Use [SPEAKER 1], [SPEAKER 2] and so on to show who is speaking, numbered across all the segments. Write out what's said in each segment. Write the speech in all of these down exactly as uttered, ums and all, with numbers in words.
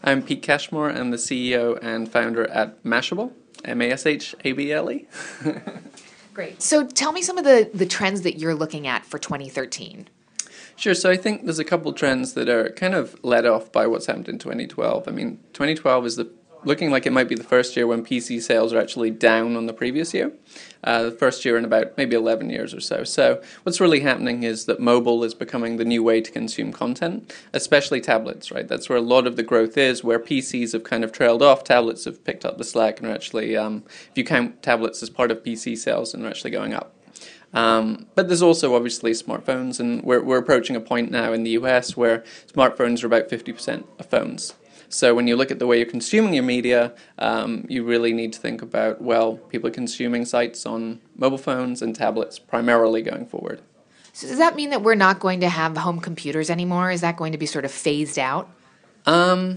[SPEAKER 1] I'm Pete Cashmore. I'm the C E O and founder at Mashable, M A S H A B L E.
[SPEAKER 2] Great. So tell me some of the, the trends that you're looking at for twenty thirteen.
[SPEAKER 1] Sure. So I think there's a couple trends that are kind of led off by what's happened in twenty twelve. I mean, twenty twelve is the looking like it might be the first year when P C sales are actually down on the previous year. Uh, the first year in about maybe eleven years or so. So what's really happening is that mobile is becoming the new way to consume content, especially tablets, right? That's where a lot of the growth is, where P Cs have kind of trailed off. Tablets have picked up the slack and are actually, um, if you count tablets as part of P C sales, and are actually going up. Um, but there's also obviously smartphones, and we're we're approaching a point now in the U S where smartphones are about fifty percent of phones. So when you look at the way you're consuming your media, um, you really need to think about, well, people are consuming sites on mobile phones and tablets primarily going forward.
[SPEAKER 2] So does that mean that we're not going to have home computers anymore? Is that going to be sort of phased out?
[SPEAKER 1] Um,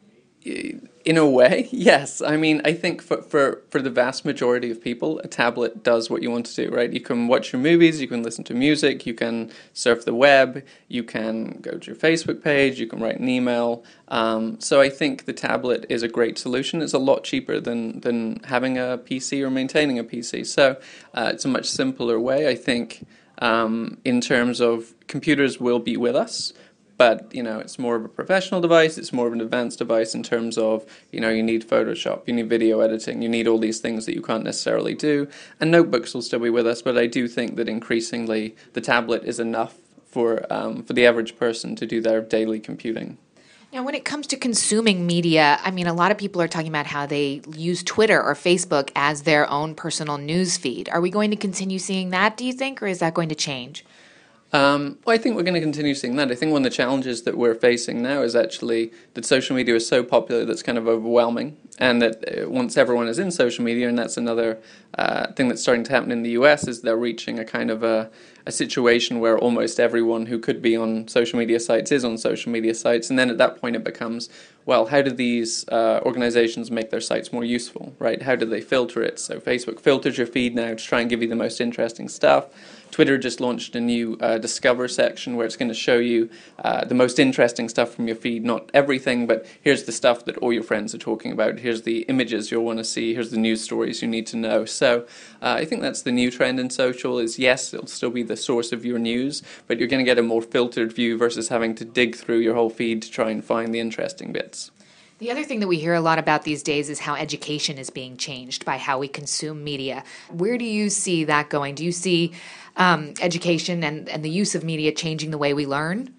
[SPEAKER 1] in a way, yes. I mean, I think for, for, for the vast majority of people, a tablet does what you want to do, right? You can watch your movies, you can listen to music, you can surf the web, you can go to your Facebook page, you can write an email. Um, so I think the tablet is a great solution. It's a lot cheaper than, than having a P C or maintaining a P C. So uh, it's a much simpler way, I think, um, in terms of computers will be with us. But, you know, it's more of a professional device, it's more of an advanced device in terms of, you know, you need Photoshop, you need video editing, you need all these things that you can't necessarily do. And notebooks will still be with us, but I do think that increasingly the tablet is enough for um, for the average person to do their daily computing.
[SPEAKER 2] Now, when it comes to consuming media, I mean, a lot of people are talking about how they use Twitter or Facebook as their own personal news feed. Are we going to continue seeing that, do you think, or is that going to change?
[SPEAKER 1] Um, well, I think we're going to continue seeing that. I think one of the challenges that we're facing now is actually that social media is so popular that's kind of overwhelming, and that uh, once everyone is in social media, and that's another uh, thing that's starting to happen in the U S, is they're reaching a kind of a, a situation where almost everyone who could be on social media sites is on social media sites, and then at that point it becomes, well, how do these uh, organizations make their sites more useful, right? How do they filter it? So Facebook filters your feed now to try and give you the most interesting stuff. Twitter just launched a new uh, Discover section where it's going to show you uh, the most interesting stuff from your feed. Not everything, but here's the stuff that all your friends are talking about. Here's the images you'll want to see. Here's the news stories you need to know. So uh, I think that's the new trend in social is, yes, it'll still be the source of your news, but you're going to get a more filtered view versus having to dig through your whole feed to try and find the interesting bits.
[SPEAKER 2] The other thing that we hear a lot about these days is how education is being changed by how we consume media. Where do you see that going? Do you see um, education and, and the use of media changing the way we learn?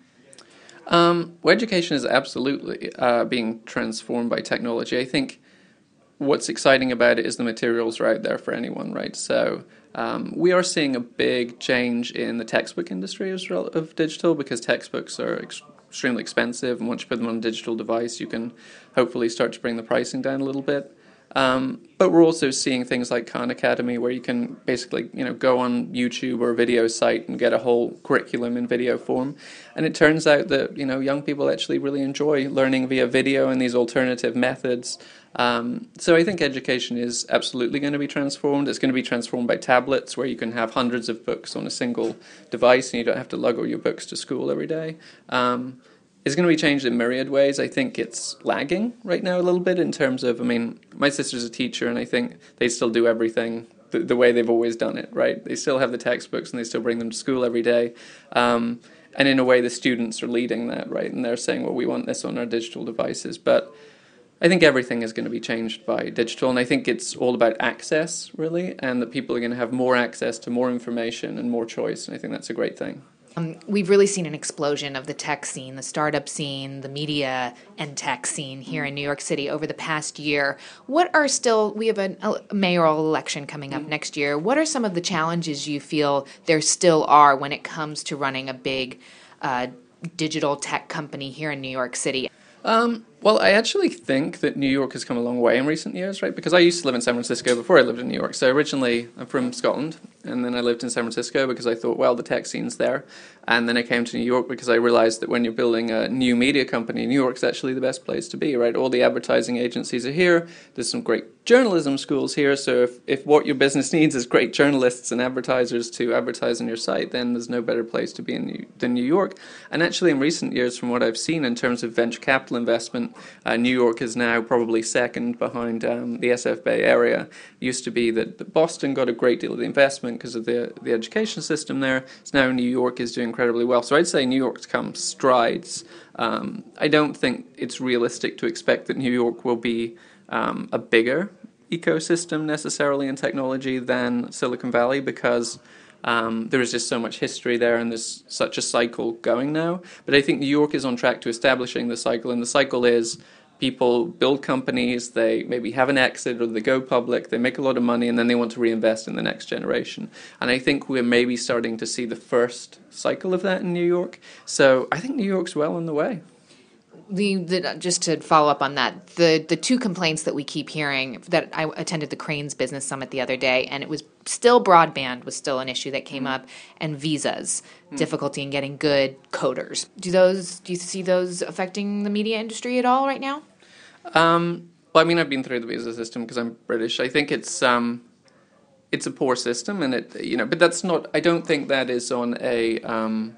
[SPEAKER 1] Um, well, education is absolutely uh, being transformed by technology. I think what's exciting about it is the materials are out there for anyone, right? So um, we are seeing a big change in the textbook industry as well of digital, because textbooks are ex- extremely expensive, and once you put them on a digital device, you can hopefully start to bring the pricing down a little bit. Um, but we're also seeing things like Khan Academy, where you can basically, you know, go on YouTube or a video site and get a whole curriculum in video form. And it turns out that, you know, young people actually really enjoy learning via video and these alternative methods. Um, so I think education is absolutely going to be transformed. It's going to be transformed by tablets, where you can have hundreds of books on a single device and you don't have to lug all your books to school every day. Um, It's going to be changed in myriad ways. I think it's lagging right now a little bit in terms of, I mean, my sister's a teacher, and I think they still do everything the, the way they've always done it, right? They still have the textbooks, and they still bring them to school every day. Um, and in a way, the students are leading that, right? And they're saying, well, we want this on our digital devices. But I think everything is going to be changed by digital, and I think it's all about access, really, and that people are going to have more access to more information and more choice, and I think that's a great thing.
[SPEAKER 2] Um, we've really seen an explosion of the tech scene, the startup scene, the media and tech scene here in New York City over the past year. What are still, we have a, a mayoral election coming up next year. What are some of the challenges you feel there still are when it comes to running a big uh, digital tech company here in New York City?
[SPEAKER 1] Um, well, I actually think that New York has come a long way in recent years, right? Because I used to live in San Francisco before I lived in New York. So originally, I'm from Scotland, and then I lived in San Francisco because I thought, well, the tech scene's there. And then I came to New York because I realized that when you're building a new media company, New York's actually the best place to be, right? All the advertising agencies are here. There's some great journalism schools here. So if, if what your business needs is great journalists and advertisers to advertise on your site, then there's no better place to be in New, than New York. And actually in recent years, from what I've seen in terms of venture capital investment, uh, New York is now probably second behind um, the S F Bay area. It used to be that, that Boston got a great deal of the investment because of the, the education system there. So now New York is doing incredibly well. So I'd say New York's come strides. Um, I don't think it's realistic to expect that New York will be um, a bigger ecosystem necessarily in technology than Silicon Valley because um, there is just so much history there and there's such a cycle going now. But I think New York is on track to establishing the cycle, and the cycle is people build companies, they maybe have an exit or they go public, they make a lot of money, and then they want to reinvest in the next generation. And I think we're maybe starting to see the first cycle of that in New York. So I think New York's well on the way.
[SPEAKER 2] The, the, just to follow up on that, the, the two complaints that we keep hearing, that I attended the Cranes Business Summit the other day, and it was still broadband was still an issue that came mm. up, and visas, mm. difficulty in getting good coders. Do those? Do you see those affecting the media industry at all right now?
[SPEAKER 1] Um, well, I mean, I've been through the visa system because I'm British. I think it's um, it's a poor system, and it you know, but that's not. I don't think that is on a um,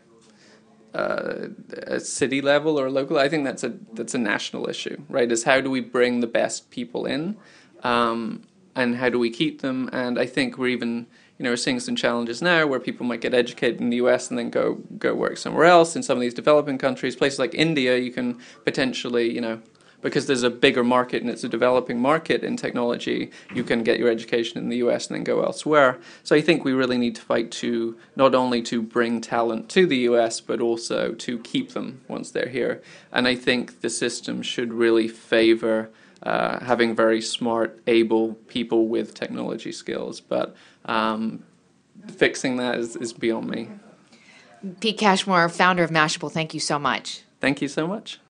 [SPEAKER 1] uh, a city level or local. I think that's a that's a national issue, right? Is how do we bring the best people in, um, and how do we keep them? And I think we're even you know we're seeing some challenges now where people might get educated in the U S and then go go work somewhere else in some of these developing countries, places like India. You can potentially you know. Because there's a bigger market and it's a developing market in technology, you can get your education in the U S and then go elsewhere. So I think we really need to fight to not only to bring talent to the U S, but also to keep them once they're here. And I think the system should really favor uh, having very smart, able people with technology skills. But um, fixing that is, is beyond me.
[SPEAKER 2] Pete Cashmore, founder of Mashable, thank you so much.
[SPEAKER 1] Thank you so much.